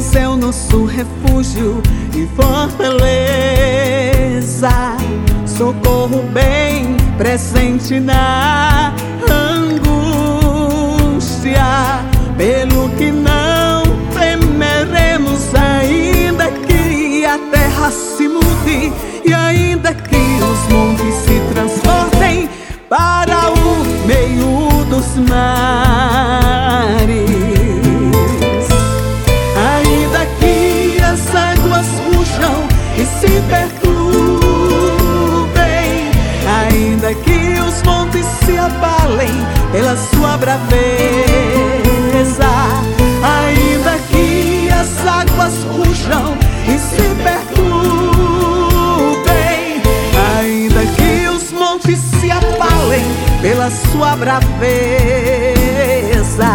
Deus é o nosso refúgio e fortaleza, socorro bem presente na angústia. Pelo que não temeremos, ainda que a terra se mude e ainda que os montes se transportem para o meio dos mares, ainda que as águas rujam e se perturbem, ainda que os montes se abalem pela sua braveza, ainda que as águas rujam e se perturbem, ainda que os montes se abalem pela sua braveza.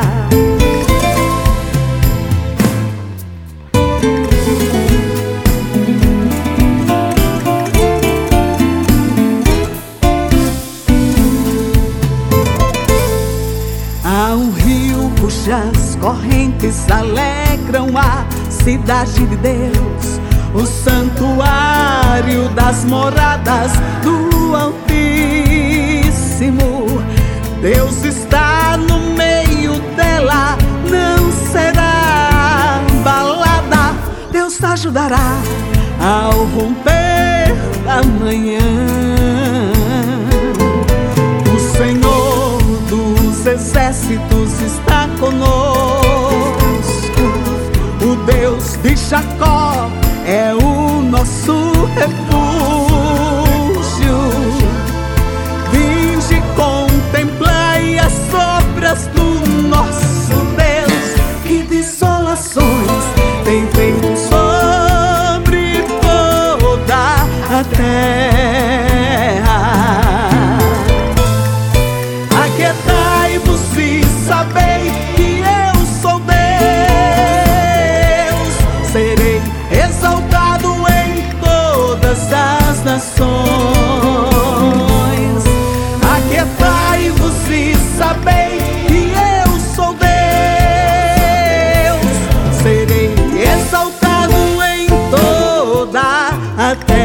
Há um rio cujas correntes alegram a cidade de Deus, o santuário das moradas do Altíssimo. Deus está no meio dela, não será abalada. Deus ajudará ao romper da manhã. O Senhor dos exércitos está conosco, o Deus de Jacó é o nosso refúgio. Vinde contemplai as obras do nosso Deus, que desolações tem feito sobre toda a terra. Aquietai-vos e sabei que eu sou Deus, serei exaltado em todas as nações. Aquietai-vos e sabei que eu sou Deus, serei exaltado em toda a terra.